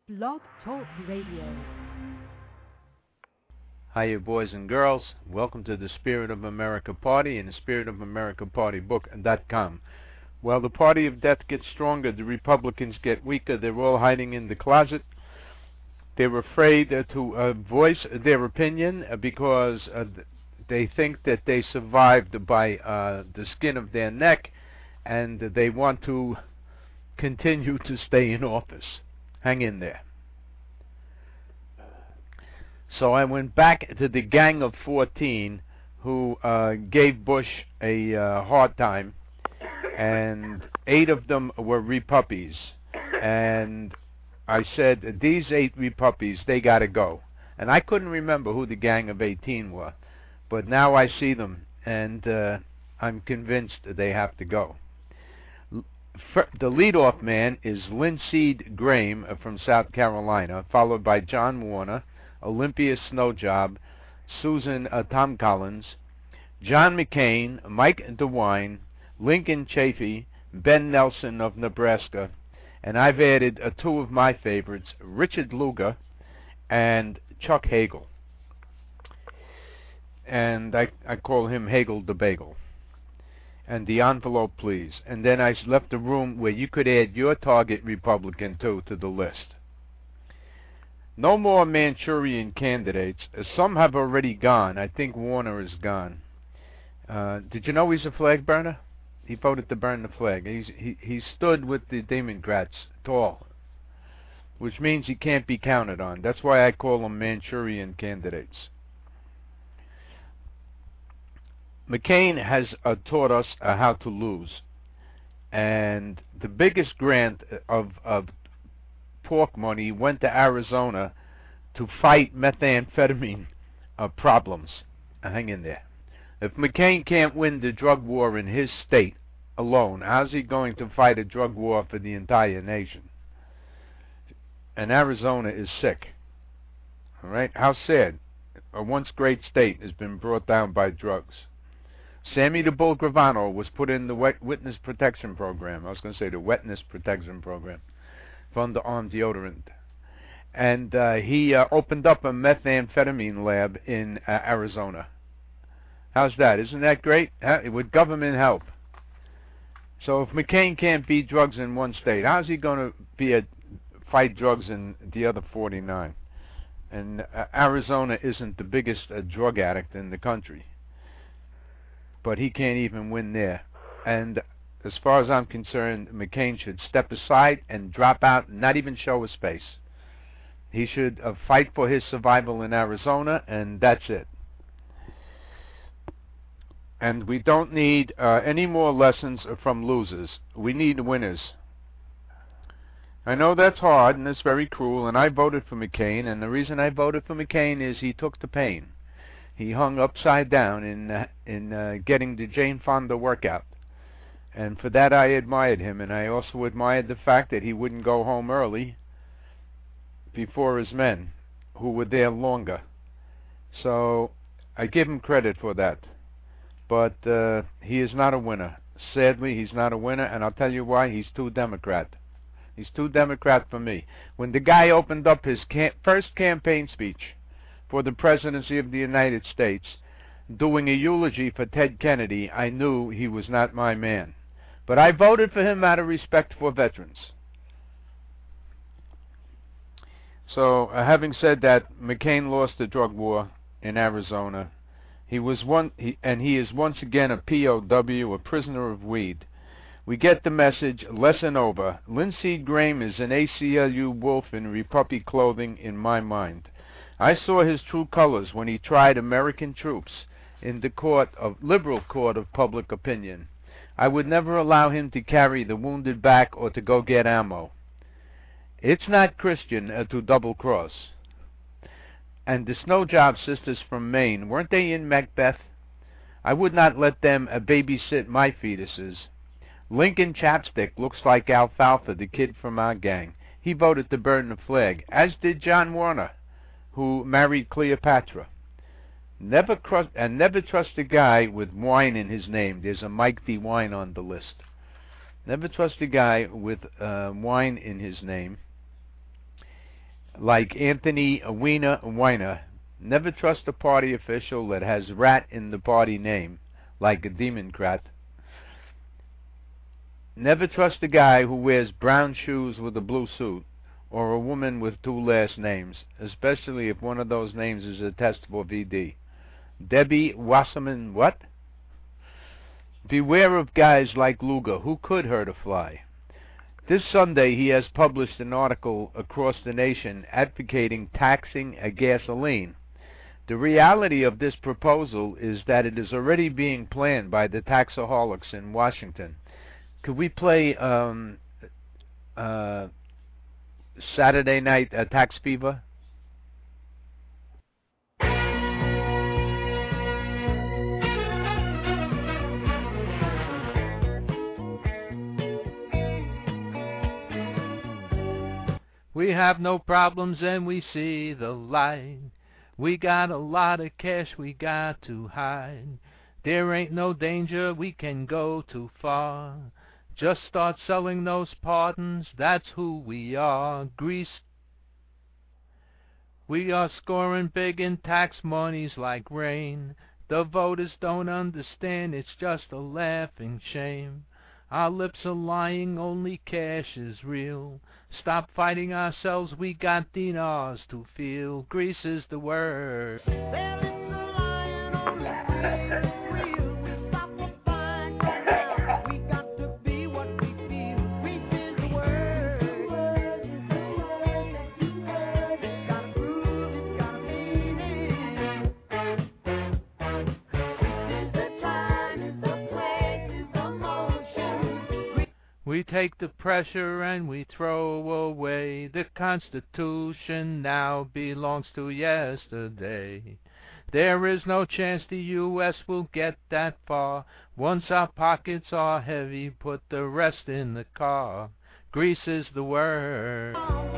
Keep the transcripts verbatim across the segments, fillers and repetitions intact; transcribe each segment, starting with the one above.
Blog Talk Radio. Hiya, boys and girls. Welcome to the Spirit of America Party and the Spirit of America Party book dot com. While the party of death gets stronger, the Republicans get weaker. They're all hiding in the closet. They're afraid uh, to uh, voice their opinion uh, because uh, they think that they survived by uh, the skin of their neck, and they want to continue to stay in office. Hang in there. So I went back to the Gang of fourteen who uh, gave Bush a uh, hard time, and eight of them were repuppies. And I said, these eight repuppies, they got to go. And I couldn't remember who the Gang of eighteen were, but now I see them, and uh, I'm convinced they have to go. The leadoff man is Linseed Graham from South Carolina, followed by John Warner, Olympia Snowjob, Susan uh, Tom Collins, John McCain, Mike DeWine, Lincoln Chafee, Ben Nelson of Nebraska, and I've added uh, two of my favorites, Richard Lugar and Chuck Hagel. And I, I call him Hagel the Bagel. And the envelope, please. And then I left a room where you could add your target Republican, too, to the list. No more Manchurian candidates. Some have already gone. I think Warner is gone. Uh, did you know he's a flag burner? He voted to burn the flag. He's, he, he stood with the Democrats tall, which means he can't be counted on. That's why I call them Manchurian candidates. McCain has uh, taught us uh, how to lose. And the biggest grant of, of pork money went to Arizona to fight methamphetamine uh, problems. Uh, hang in there. If McCain can't win the drug war in his state alone, how's he going to fight a drug war for the entire nation? And Arizona is sick. All right? How sad. A once great state has been brought down by drugs. Sammy the Bull Gravano was put in the wet Witness Protection Program. I was going to say the Wetness Protection Program for underarm deodorant. And uh, he uh, opened up a methamphetamine lab in uh, Arizona. How's that? Isn't that great? Huh? With government help. So if McCain can't beat drugs in one state, how's he going to be a fight drugs in the other forty-nine? And uh, Arizona isn't the biggest uh, drug addict in the country, but he can't even win there. And as far as I'm concerned, McCain should step aside and drop out and not even show his face. He should uh, fight for his survival in Arizona, and that's it. And we don't need uh, any more lessons from losers. We need winners. I know that's hard, and it's very cruel, and I voted for McCain, and the reason I voted for McCain is he took the pain. He hung upside down in uh, in uh, getting the Jane Fonda workout. And for that I admired him, and I also admired the fact that he wouldn't go home early before his men, who were there longer. So I give him credit for that. But uh, he is not a winner. Sadly, he's not a winner, and I'll tell you why. He's too Democrat. He's too Democrat for me. When the guy opened up his cam- first campaign speech for the presidency of the United States, doing a eulogy for Ted Kennedy, I knew he was not my man. But I voted for him out of respect for veterans. So, uh, having said that, McCain lost the drug war in Arizona. He was one, he, and he is once again a P O W, a prisoner of weed. We get the message. Lesson over. Linseed Graham is an A C L U wolf in Repuppy clothing in my mind. I saw his true colors when he tried American troops in the court of liberal court of public opinion. I would never allow him to carry the wounded back or to go get ammo. It's not Christian uh, to double cross. And the Snowjob sisters from Maine, weren't they in Macbeth? I would not let them uh, babysit my fetuses. Lincoln Chapstick looks like Alfalfa, the kid from our gang. He voted to burn the flag, as did John Warner, who married Cleopatra. Never trust, and never trust a guy with wine in his name. There's a Mike DeWine on the list. Never trust a guy with uh, wine in his name. like Anthony Weiner Weiner. Never trust a party official that has rat in the party name, like a Democrat. Never trust a guy who wears brown shoes with a blue suit, or a woman with two last names, especially if one of those names is a test for V D. Debbie Wasserman, what? Beware of guys like Lugar, who could hurt a fly. This Sunday he has published an article across the nation advocating taxing a gasoline. The reality of this proposal is that it is already being planned by the taxaholics in Washington. Could we play um, uh, Saturday Night uh, Tax Fever? We have no problems and we see the light. We got a lot of cash we got to hide. There ain't no danger we can go too far. Just start selling those pardons, that's who we are. Grease. We are scoring big in tax monies like rain. The voters don't understand, it's just a laughing shame. Our lips are lying, only cash is real. Stop fighting ourselves, we got dinars to feel. Grease is the word. We take the pressure and we throw away. The Constitution now belongs to yesterday. There is no chance the U S will get that far. Once our pockets are heavy, put the rest in the car. Grease is the word.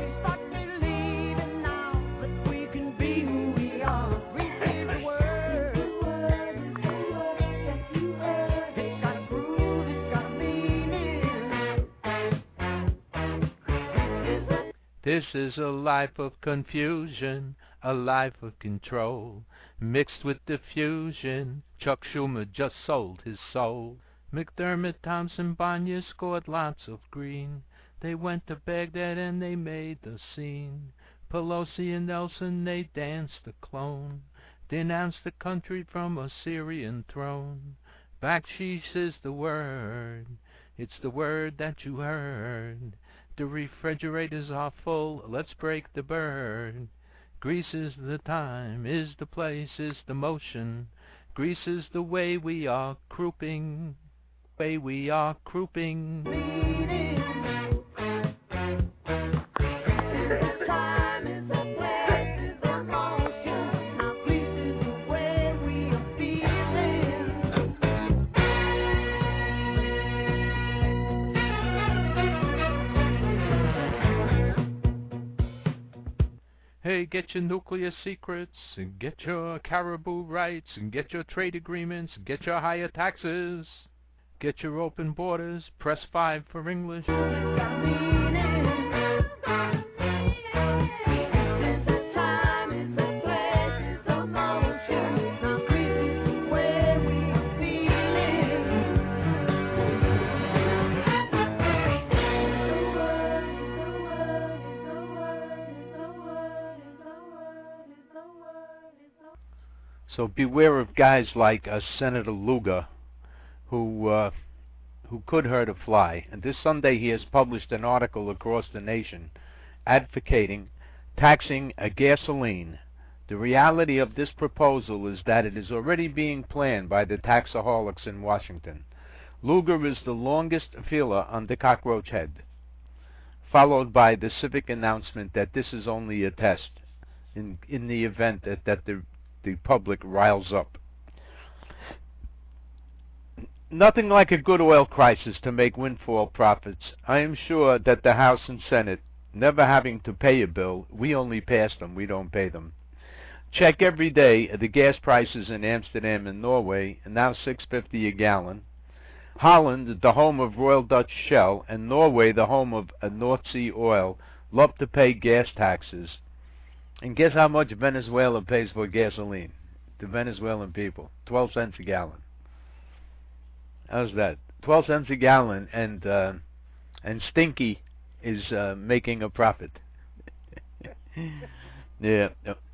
This is a life of confusion, a life of control, mixed with diffusion. Chuck Schumer just sold his soul. McDermott, Thompson, Bonnier scored lots of green. They went to Baghdad and they made the scene. Pelosi and Nelson, they danced the clone, denounced the country from a Syrian throne. Backsheesh is the word, it's the word that you heard. The refrigerators are full, let's break the bird. Grease is the time, is the place, is the motion. Grease is the way we are crouping, way we are crouping. Hey, get your nuclear secrets, and get your caribou rights, and get your trade agreements, and get your higher taxes. Get your open borders, press five for English. So beware of guys like uh, Senator Lugar, who uh, who could hurt a fly. And this Sunday he has published an article across the nation advocating taxing a gasoline. The reality of this proposal is that it is already being planned by the taxaholics in Washington. Lugar is the longest feeler on the cockroach head, followed by the civic announcement that this is only a test in in the event that, that the the public riles up. Nothing like a good oil crisis to make windfall profits. I am sure that the House and Senate, never having to pay a bill, we only pass them, we don't pay them. Check every day the gas prices in Amsterdam and Norway, and now six fifty a gallon. Holland, the home of Royal Dutch Shell, and Norway, the home of a North Sea Oil, love to pay gas taxes. And guess how much Venezuela pays for gasoline? The Venezuelan people, twelve cents a gallon. How's that? Twelve cents a gallon, and uh, and Stinky is uh, making a profit. Yeah.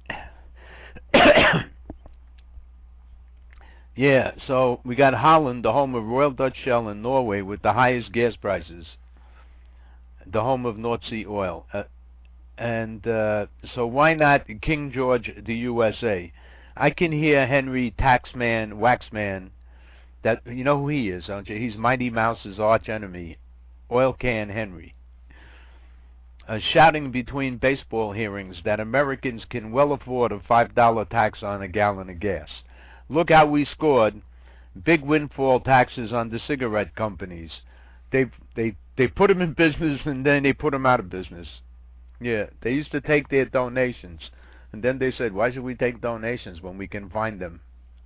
Yeah, so we got Holland, the home of Royal Dutch Shell, and Norway with the highest gas prices, the home of North Sea oil. Uh, and uh, so why not King George, the U S A? I can hear Henry Taxman, Waxman, that, you know who he is, don't you? He's Mighty Mouse's arch enemy, Oil Can Henry, uh, shouting between baseball hearings that Americans can well afford a five dollar tax on a gallon of gas. Look how we scored big windfall taxes on the cigarette companies. They they they put them in business and then they put them out of business. Yeah, they used to take their donations, and then they said, why should we take donations when we can find them?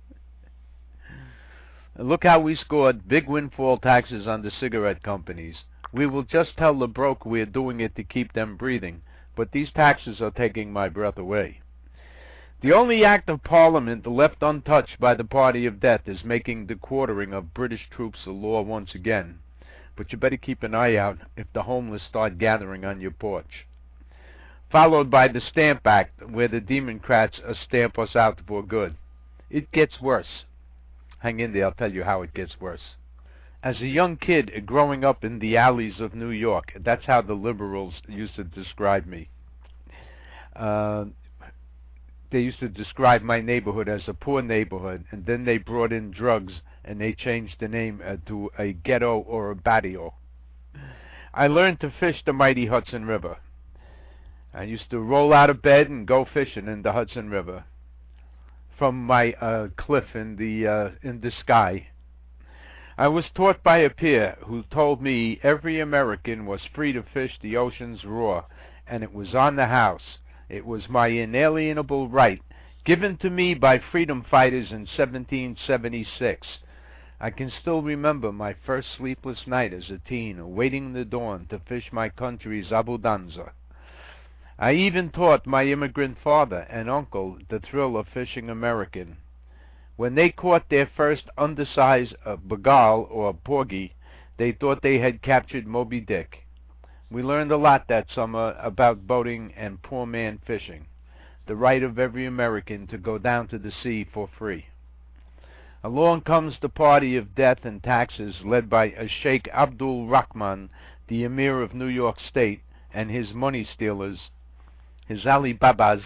And look how we scored big windfall taxes on the cigarette companies. We will just tell the broke we're doing it to keep them breathing, but these taxes are taking my breath away. The only act of Parliament left untouched by the party of death is making the quartering of British troops a law once again. But you better keep an eye out if the homeless start gathering on your porch. Followed by the Stamp Act, where the Democrats stamp us out for good. It gets worse. Hang in there, I'll tell you how it gets worse. As a young kid growing up in the alleys of New York, that's how the liberals used to describe me. Uh, they used to describe my neighborhood as a poor neighborhood, and then they brought in drugs, and they changed the name uh, to a ghetto or a barrio. I learned to fish the mighty Hudson River. I used to roll out of bed and go fishing in the Hudson River from my uh, cliff in the uh, in the sky. I was taught by a peer who told me every American was free to fish the oceans raw, and it was on the house. It was my inalienable right, given to me by freedom fighters in seventeen seventy-six. I can still remember my first sleepless night as a teen, awaiting the dawn to fish my country's abundanza. I even taught my immigrant father and uncle the thrill of fishing American. When they caught their first undersized uh, bagal or porgy, they thought they had captured Moby Dick. We learned a lot that summer about boating and poor man fishing, the right of every American to go down to the sea for free. Along comes the party of death and taxes led by a Sheikh Abdul Rahman, the Emir of New York State, and his money stealers, his Alibabas,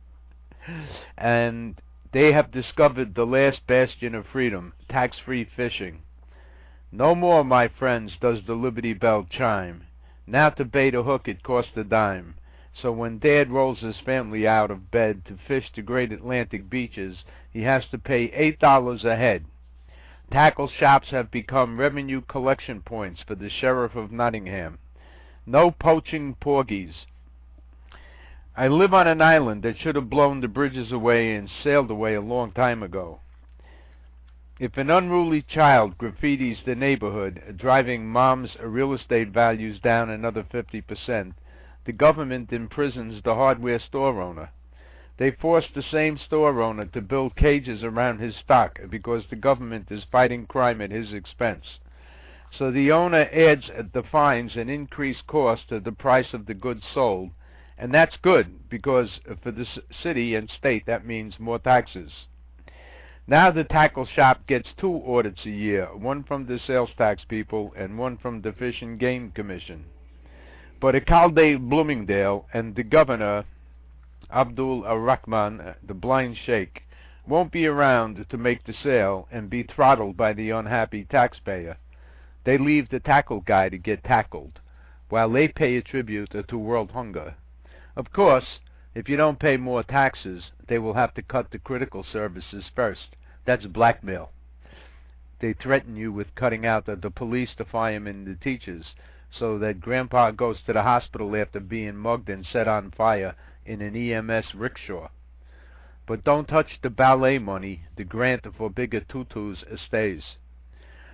and they have discovered the last bastion of freedom, tax-free fishing. No more, my friends, does the Liberty Bell chime. Now to bait a hook it costs a dime. So when Dad rolls his family out of bed to fish the great Atlantic beaches, he has to pay eight dollars a head. Tackle shops have become revenue collection points for the Sheriff of Nottingham. No poaching porgies. I live on an island that should have blown the bridges away and sailed away a long time ago. If an unruly child graffitis the neighborhood, driving mom's real estate values down another fifty percent, the government imprisons the hardware store owner. They force the same store owner to build cages around his stock because the government is fighting crime at his expense. So the owner adds the fines and increased cost to the price of the goods sold. And that's good, because for the city and state, that means more taxes. Now the tackle shop gets two audits a year, one from the sales tax people and one from the Fish and Game Commission. But Alcalde Bloomingdale and the governor, Abdul Rahman, the blind sheikh, won't be around to make the sale and be throttled by the unhappy taxpayer. They leave the tackle guy to get tackled, while they pay a tribute to world hunger. Of course, if you don't pay more taxes, they will have to cut the critical services first. That's blackmail. They threaten you with cutting out the, the police, the firemen, the teachers, so that Grandpa goes to the hospital after being mugged and set on fire in an E M S rickshaw. But don't touch the ballet money. The grant for bigger tutus stays.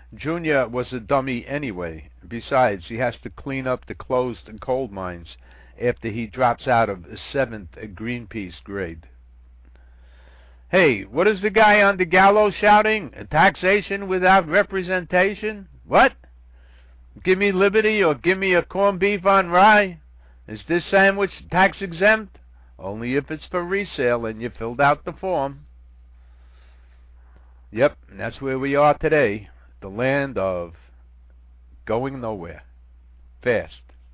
Junior was a dummy anyway. Besides, he has to clean up the closed coal mines, after he drops out of the seventh Greenpeace grade. Hey, what is the guy on the gallows shouting? Taxation without representation? What? Give me liberty or give me a corned beef on rye? Is this sandwich tax exempt? Only if it's for resale and you filled out the form. Yep, and that's where we are today. The land of going nowhere. Fast.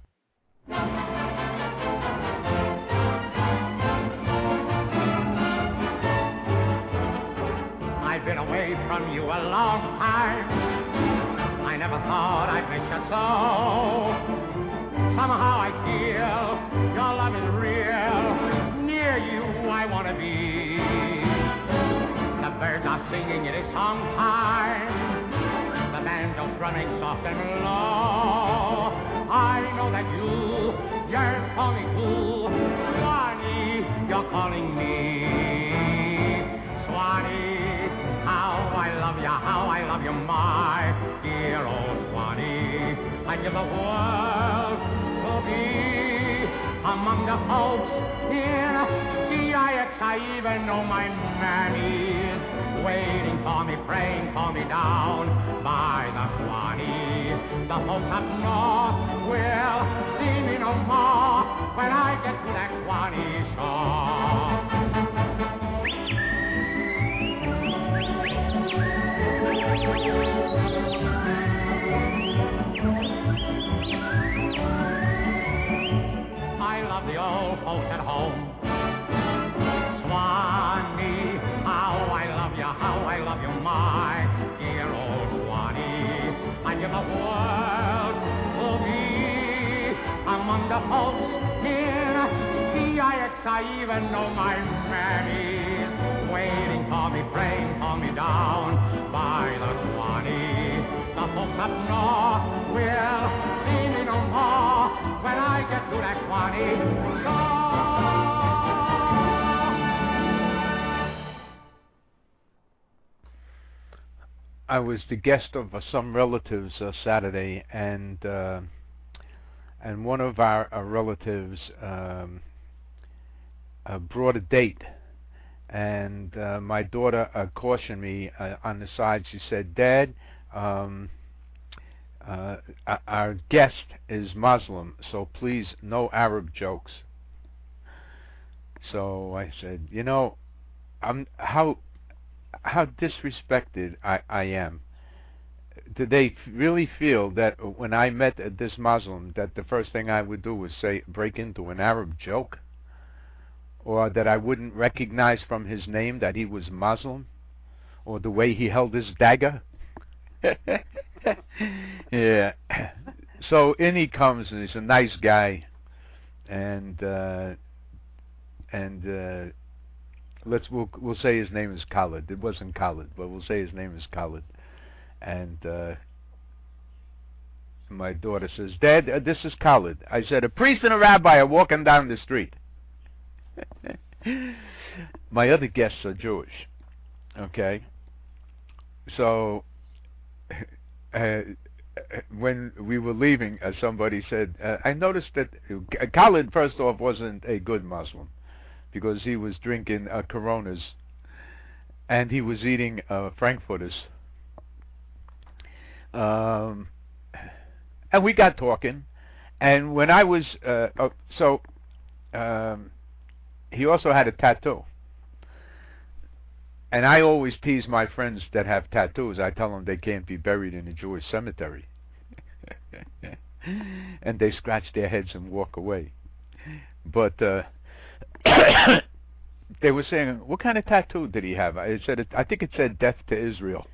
I've been away from you a long time. I never thought I'd miss you so. Somehow I feel your love is real. Near you I want to be. The birds are singing, it is song time. The banjo's running soft and low. I know that you yearn for me too. Swanee, you're calling me. Swanee, how I love you, how I love you, my dear old Swanee. I give the world to be among the folks in C I X. I even know my mammy's waiting for me, praying for me down by the Swanee. The folks up north will see me no more when I get to that Swanee shore. I love the old folks at home. Swanee, how I love you, how I love you, my dear old Swanee. I give the world to be among the folks in C I X. I even know my mammy's waiting for me, praying for me down by the Swanee. The folks up north will see me no more when I get to that Swanee shore. I was the guest of uh, some relatives uh, Saturday, and uh, and one of our uh, relatives um, uh, brought a date, and uh, my daughter uh, cautioned me uh, on the side. She said, "Dad, um, uh, our guest is Muslim, so please no Arab jokes." So I said, "You know, I'm how." how disrespected I, I am. Do they really feel that when I met this Muslim that the first thing I would do was say, break into an Arab joke? Or that I wouldn't recognize from his name that he was Muslim? Or the way he held his dagger? Yeah. So in he comes, and he's a nice guy. And, uh, and, uh, Let's we'll we'll say his name is Khalid. It wasn't Khalid, but we'll say his name is Khalid. And uh, my daughter says, "Dad, uh, this is Khalid." I said, "A priest and a rabbi are walking down the street." My other guests are Jewish. Okay, so uh, when we were leaving, uh, somebody said, uh, "I noticed that uh, Khalid, first off, wasn't a good Muslim." Because he was drinking uh, Coronas, and he was eating uh, Frankfurters. Um, and we got talking, and when I was, uh, uh, so, um, he also had a tattoo. And I always tease my friends that have tattoos. I tell them they can't be buried in a Jewish cemetery. And they scratch their heads and walk away. But, uh, they were saying, what kind of tattoo did he have? I said, I think it said "Death to Israel."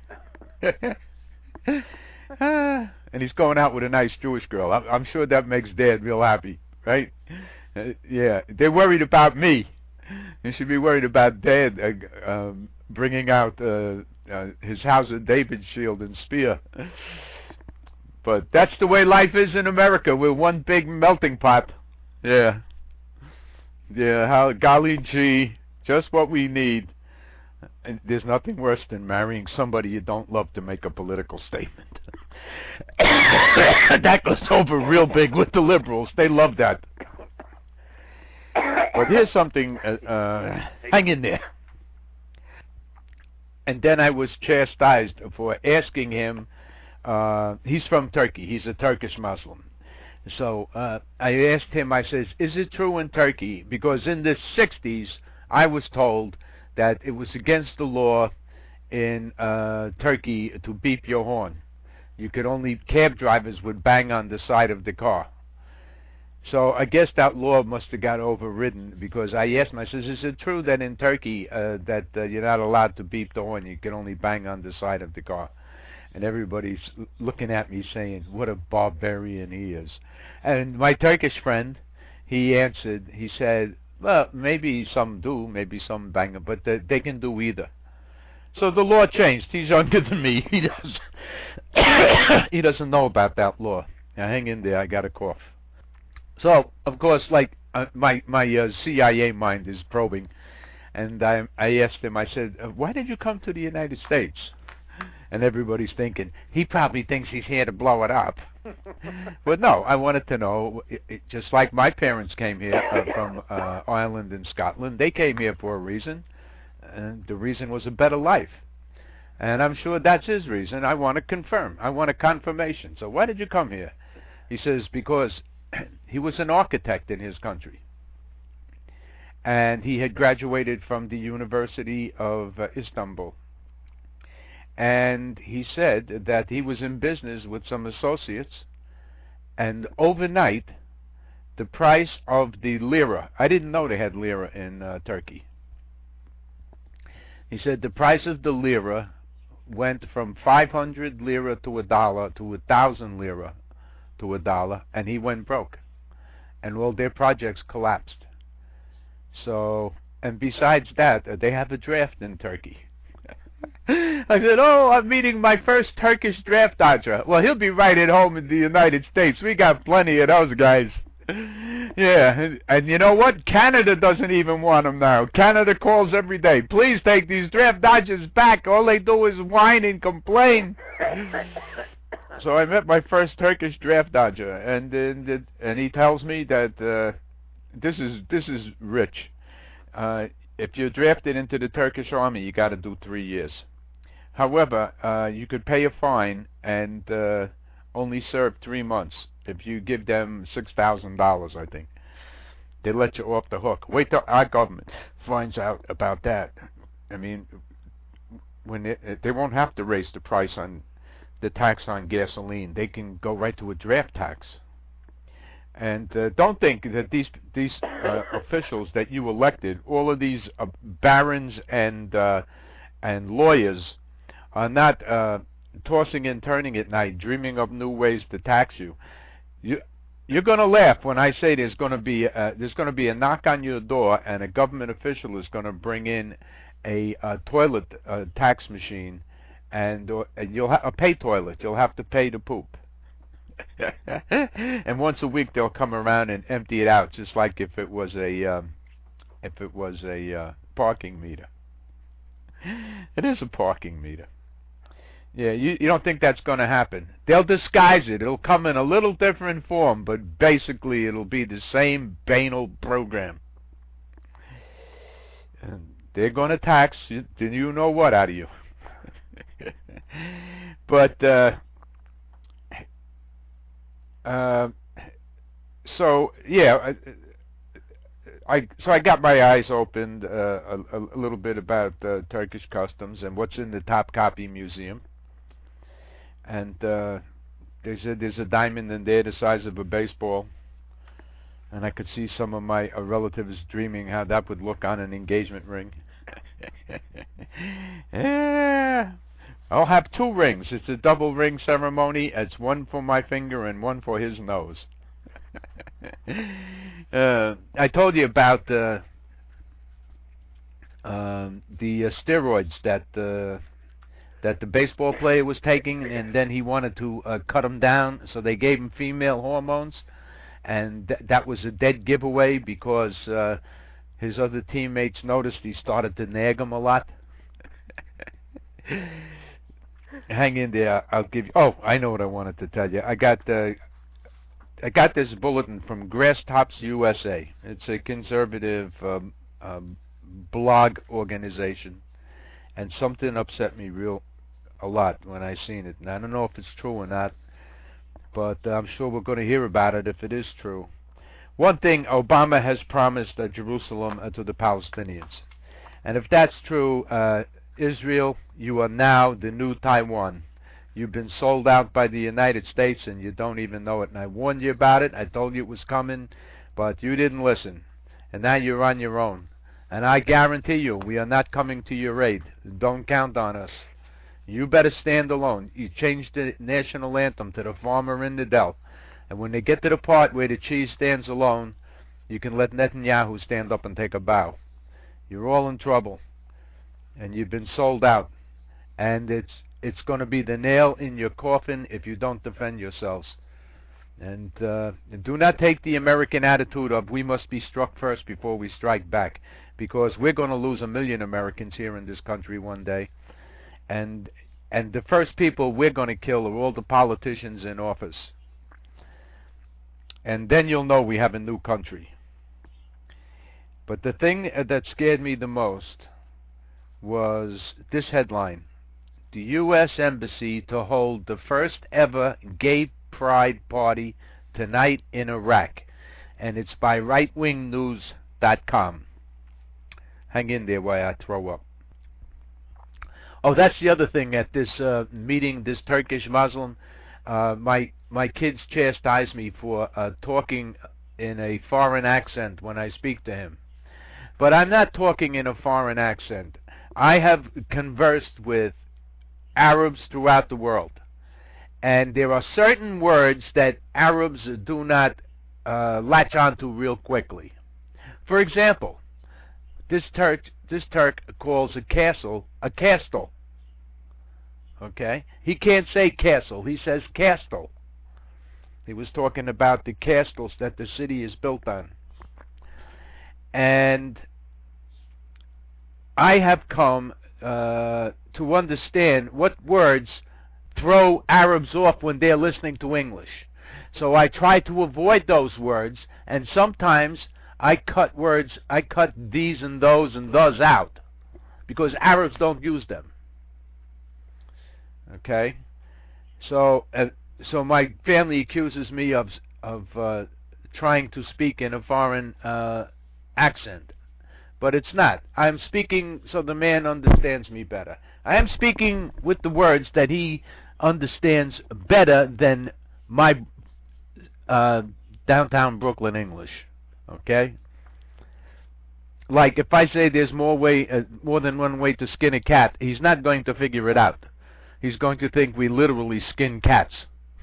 uh, and he's going out with a nice Jewish girl. I'm, I'm sure that makes Dad real happy, right? Uh, yeah, they're worried about me. They should be worried about Dad uh, um, bringing out uh, uh, his House of David shield and spear. But that's the way life is in America. We're one big melting pot. Yeah. Yeah, how, golly gee, just what we need. And there's nothing worse than marrying somebody you don't love to make a political statement. That goes over real big with the liberals. They love that. But here's something, uh, uh, hang in there. And then I was chastised for asking him, uh, he's from Turkey, he's a Turkish Muslim. So uh, I asked him, I says, is it true in Turkey? Because in the sixties, I was told that it was against the law in uh, Turkey to beep your horn. You could only, cab drivers would bang on the side of the car. So I guess that law must have got overridden, because I asked him, I says, is it true that in Turkey uh, that uh, you're not allowed to beep the horn, you can only bang on the side of the car? And everybody's looking at me saying, what a barbarian he is. And my Turkish friend, he answered, he said, well, maybe some do, maybe some bang it, but they, they can do either. So the law changed. He's younger than me. He doesn't, he doesn't know about that law. Now hang in there, I got a cough. So, of course, like, uh, my, my uh, C I A mind is probing. And I, I asked him, I said, uh, why did you come to the United States? And everybody's thinking, he probably thinks he's here to blow it up. But no, I wanted to know, it, it, just like my parents came here uh, from uh, Ireland and Scotland, they came here for a reason, and the reason was a better life. And I'm sure that's his reason. I want to confirm. I want a confirmation. So why did you come here? He says, because he was an architect in his country. And he had graduated from the University of uh, Istanbul. And he said that he was in business with some associates, and overnight, the price of the lira, I didn't know they had lira in uh, Turkey. He said the price of the lira went from five hundred lira to a dollar to a thousand lira to a dollar, and he went broke. And all their projects collapsed. So, and besides that, uh, they have a draft in Turkey. I said, oh, I'm meeting my first Turkish draft dodger. Well, he'll be right at home in the United States. We got plenty of those guys. Yeah, and, and you know what? Canada doesn't even want them now. Canada calls every day. Please take these draft dodgers back. All they do is whine and complain. So I met my first Turkish draft dodger, and and, and he tells me that uh, this is this is rich. Uh, if you're drafted into the Turkish army, you got to do three years. However, uh, you could pay a fine and uh, only serve three months. If you give them six thousand dollars, I think, they let you off the hook. Wait till our government finds out about that. I mean, when they, they won't have to raise the price on the tax on gasoline. They can go right to a draft tax. And uh, don't think that these these uh, officials that you elected, all of these uh, barons and uh, and lawyers, are not uh, tossing and turning at night, dreaming of new ways to tax you. You you're going to laugh when I say there's going to be uh, there's going to be a knock on your door, and a government official is going to bring in a, a toilet uh, tax machine, and, uh, and you'll have a pay toilet. You'll have to pay to poop. And once a week they'll come around and empty it out, just like if it was a um, if it was a uh, parking meter. It is a parking meter. Yeah, you you don't think that's going to happen? They'll disguise it. It'll come in a little different form, but basically it'll be the same banal program. And they're going to tax you, you know what out of you. But uh, uh, so yeah, I, I so I got my eyes opened uh, a, a little bit about uh, Turkish customs and what's in the Topkapi Museum. And uh, they said there's a diamond in there the size of a baseball. And I could see some of my uh, relatives dreaming how that would look on an engagement ring. Yeah, I'll have two rings. It's a double ring ceremony. It's one for my finger and one for his nose. uh, I told you about uh, uh, the uh, steroids that uh, that the baseball player was taking, and then he wanted to uh, cut them down, so they gave him female hormones, and th that was a dead giveaway because uh, his other teammates noticed he started to nag him a lot. Hang in there. I'll give you. Oh, I know what I wanted to tell you. I got uh, I got this bulletin from Grasstops U S A. It's a conservative um, um, blog organization, and something upset me real a lot when I seen it. And I don't know if it's true or not, but I'm sure we're going to hear about it if it is true. One thing, Obama has promised uh, Jerusalem uh, to the Palestinians. And if that's true, uh, Israel, you are now the new Taiwan. You've been sold out by the United States and you don't even know it. And I warned you about it. I told you it was coming, but you didn't listen. And now you're on your own. And I guarantee you, we are not coming to your aid. Don't count on us. You better stand alone. You changed the national anthem to the farmer in the dell. And when they get to the part where the cheese stands alone, you can let Netanyahu stand up and take a bow. You're all in trouble. And you've been sold out. And it's it's going to be the nail in your coffin if you don't defend yourselves. And uh, do not take the American attitude of we must be struck first before we strike back. Because we're going to lose a million Americans here in this country one day. And and the first people we're going to kill are all the politicians in office. And then you'll know we have a new country. But the thing that scared me the most was this headline. The U S Embassy to hold the first ever gay pride party tonight in Iraq. And it's by right wing news dot com. Hang in there while I throw up. Oh, that's the other thing at this uh, meeting, this Turkish Muslim. Uh, my my kids chastise me for uh, talking in a foreign accent when I speak to him. But I'm not talking in a foreign accent. I have conversed with Arabs throughout the world. And there are certain words that Arabs do not uh, latch onto real quickly. For example, this Turk, this Turk calls a castle a castle. Okay? He can't say castle. He says castle. He was talking about the castles that the city is built on. And I have come uh, to understand what words throw Arabs off when they're listening to English. So I try to avoid those words, and sometimes I cut words, I cut these and those and those out, because Arabs don't use them. Okay? So uh, so my family accuses me of of uh, trying to speak in a foreign uh, accent. But it's not. I'm speaking so the man understands me better. I am speaking with the words that he understands better than my uh, downtown Brooklyn English. Okay? Like if I say there's more way, uh, more than one way to skin a cat, he's not going to figure it out. He's going to think we literally skin cats.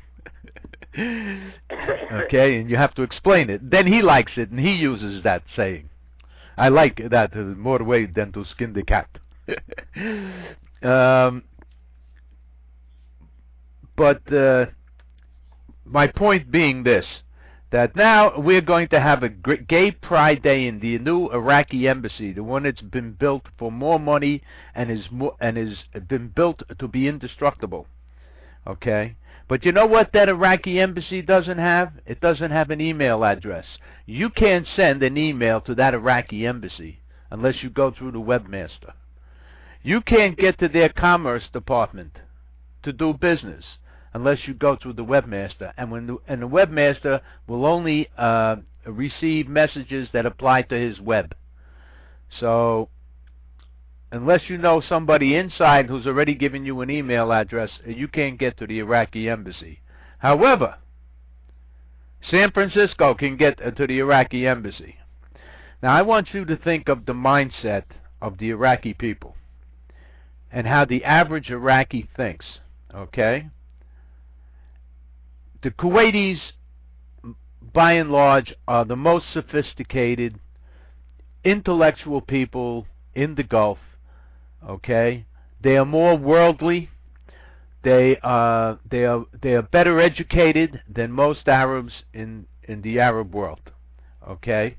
Okay, and you have to explain it. Then he likes it, and he uses that saying. I like that uh, more way than to skin the cat. um, but uh, my point being this, that now we're going to have a gay pride day in the new Iraqi embassy, the one that's been built for more money and is more, and is been built to be indestructible. Okay? But you know what that Iraqi embassy doesn't have? It doesn't have an email address. You can't send an email to that Iraqi embassy unless you go through the webmaster. You can't get to their commerce department to do business unless you go through the webmaster. And when the, and the webmaster will only uh, receive messages that apply to his web. So unless you know somebody inside who's already given you an email address, you can't get to the Iraqi embassy. However, San Francisco can get to the Iraqi embassy. Now, I want you to think of the mindset of the Iraqi people and how the average Iraqi thinks, okay? The Kuwaitis, by and large, are the most sophisticated, intellectual people in the Gulf. Okay, they are more worldly. They are they are they are better educated than most Arabs in in the Arab world. Okay,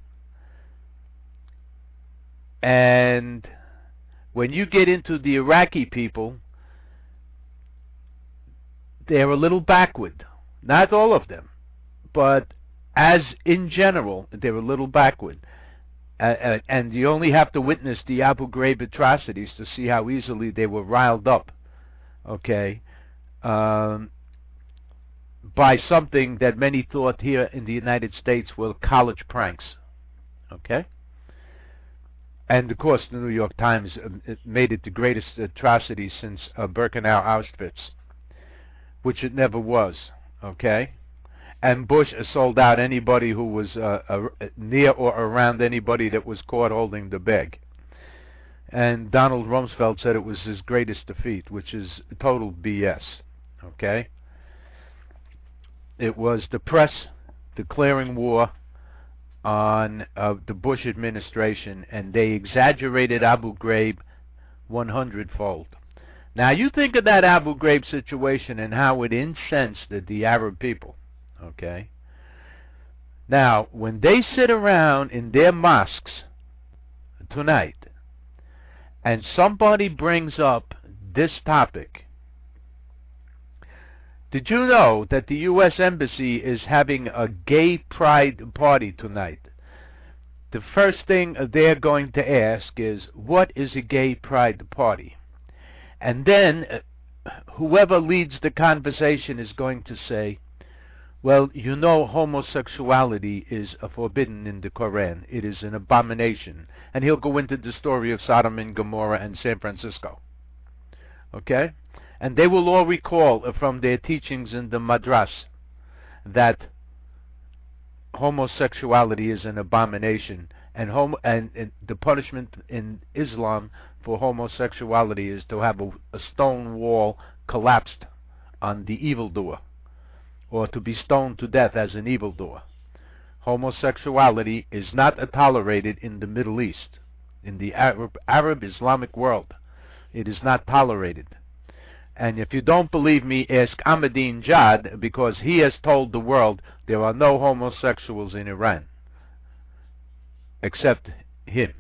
and when you get into the Iraqi people, they're a little backward. Not all of them, but as in general, they're a little backward. Uh, uh, and you only have to witness the Abu Ghraib atrocities to see how easily they were riled up, okay, um, by something that many thought here in the United States were college pranks, okay? And, of course, the New York Times uh, it made it the greatest atrocity since uh, Birkenau Auschwitz, which it never was, okay? And Bush sold out anybody who was uh, uh, near or around anybody that was caught holding the bag. And Donald Rumsfeld said it was his greatest defeat, which is total B S. Okay? It was the press declaring war on uh, the Bush administration, and they exaggerated Abu Ghraib one hundred fold. Now, you think of that Abu Ghraib situation and how it incensed the, the Arab people. Okay. Now, when they sit around in their mosques tonight, and somebody brings up this topic, did you know that the U S Embassy is having a gay pride party tonight? The first thing they're going to ask is, what is a gay pride party? And then uh, whoever leads the conversation is going to say, well, you know, homosexuality is uh, forbidden in the Quran. It is an abomination. And he'll go into the story of Sodom and Gomorrah and San Francisco. Okay? And they will all recall uh, from their teachings in the Madras that homosexuality is an abomination. And, hom and, and the punishment in Islam for homosexuality is to have a, a stone wall collapsed on the evildoer, or to be stoned to death as an evildoer. Homosexuality is not tolerated in the Middle East. In the Arab, Arab Islamic world, it is not tolerated. And if you don't believe me, ask Ahmadinejad, because he has told the world there are no homosexuals in Iran, except him.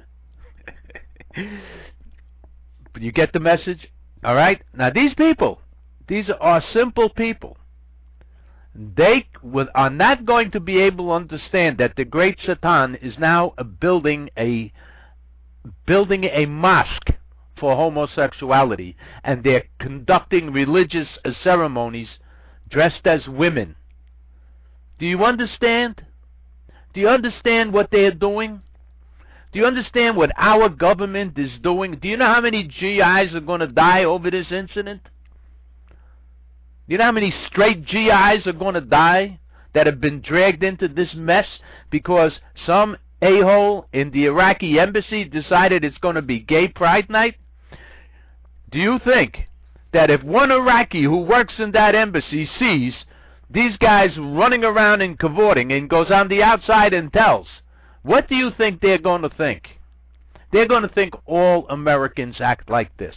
But you get the message? All right? Now, these people, these are simple people. They are not going to be able to understand that the great Satan is now building a building a mosque for homosexuality, and they're conducting religious ceremonies dressed as women. Do you understand? Do you understand what they're doing? Do you understand what our government is doing? Do you know how many G Is are going to die over this incident? You know how many straight G Is are going to die that have been dragged into this mess because some a-hole in the Iraqi embassy decided it's going to be gay pride night? Do you think that if one Iraqi who works in that embassy sees these guys running around and cavorting and goes on the outside and tells, what do you think they're going to think? They're going to think all Americans act like this.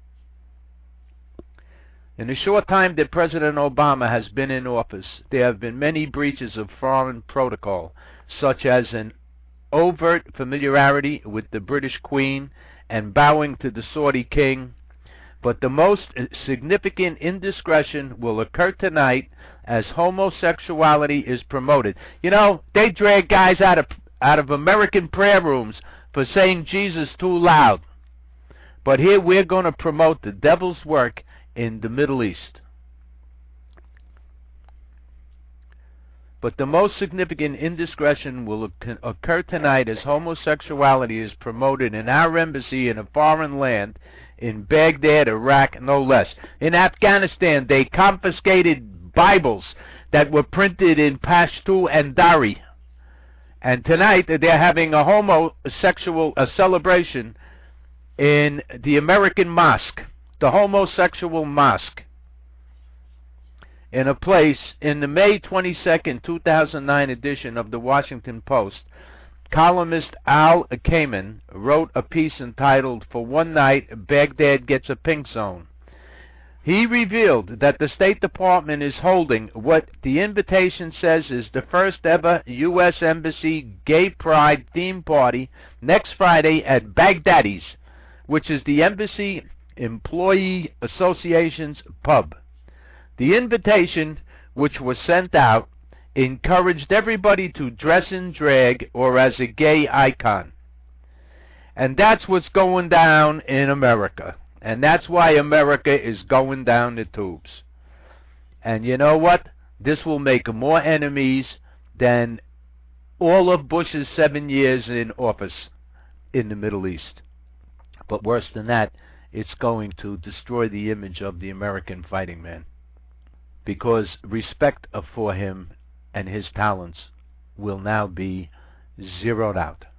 In the short time that President Obama has been in office, there have been many breaches of foreign protocol, such as an overt familiarity with the British Queen and bowing to the Saudi king. But the most significant indiscretion will occur tonight as homosexuality is promoted. You know, they drag guys out of out of American prayer rooms for saying Jesus too loud. But here we're going to promote the devil's work in the Middle East. But the most significant indiscretion will occur tonight as homosexuality is promoted in our embassy in a foreign land, in Baghdad, Iraq, no less. In Afghanistan, they confiscated Bibles that were printed in Pashto and Dari. And tonight, they're having a homosexual a celebration in the American mosque, the homosexual mosque, in a place in the May twenty-second, two thousand nine edition of the Washington Post. Columnist Al Kamen wrote a piece entitled, "For One Night, Baghdad Gets a Pink Zone." He revealed that the State Department is holding what the invitation says is the first ever U S Embassy Gay Pride theme party next Friday at Baghdadi's, which is the Embassy Employee Association's pub. The invitation, which was sent out, encouraged everybody to dress in drag or as a gay icon. And that's what's going down in America. And that's why America is going down the tubes. And you know what? This will make more enemies than all of Bush's seven years in office in the Middle East. But worse than that, it's going to destroy the image of the American fighting man, because respect for him and his talents will now be zeroed out.